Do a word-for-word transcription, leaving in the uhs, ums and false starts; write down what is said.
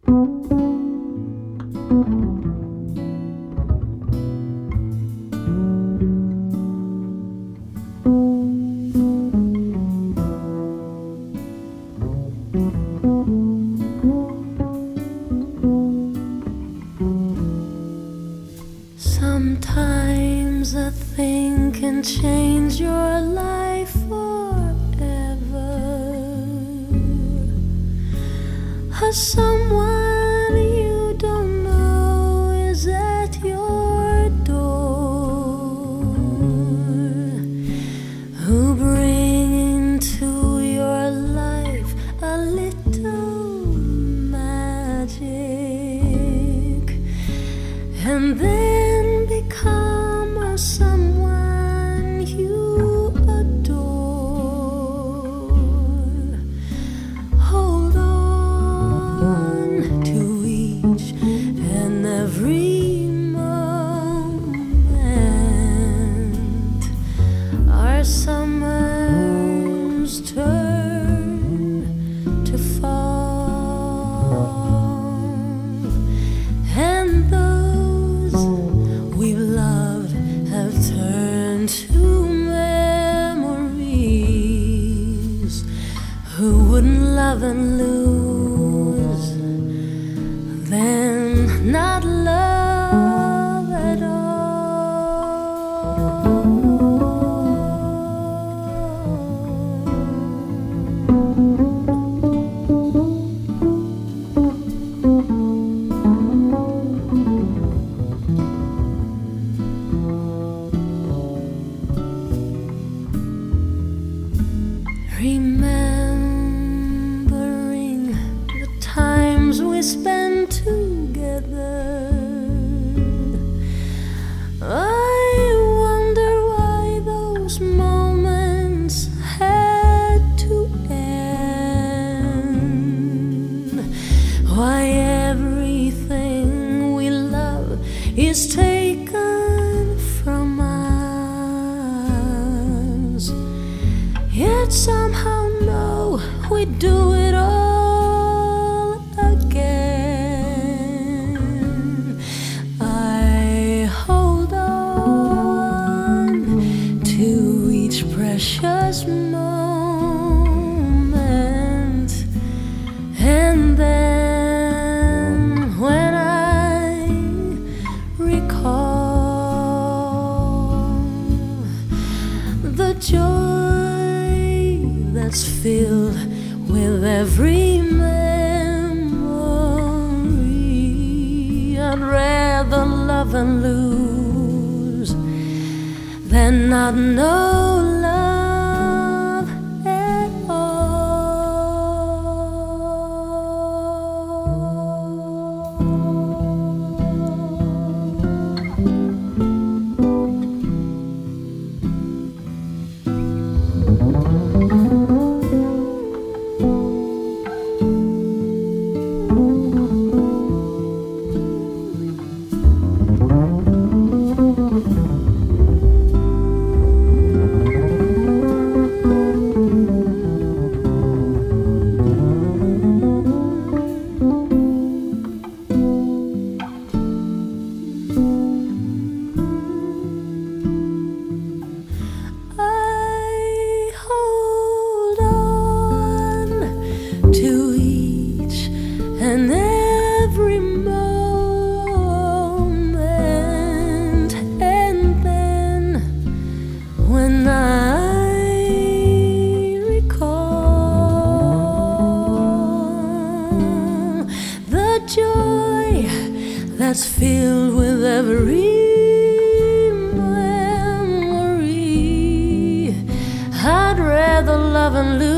Sometimes a thing can change your life forever. Or someone you don't know is at your door, who bring into your life a little magic, and then become a someone you adore. Hold on to each and every moment. Our summers turn to fall, and those we've loved have turned to memories. Who wouldn't love and lose, then not love at remembering the times we spent together. I wonder why those moments had to end, why everything we love is taken from us, yet somehow know we do it all again. I hold on to each precious moment, and then when I recall the joy that's filled with every memory, I'd rather love and lose than not know love at and every moment, and then when I recall the joy that's filled with every memory, I'd rather love and lose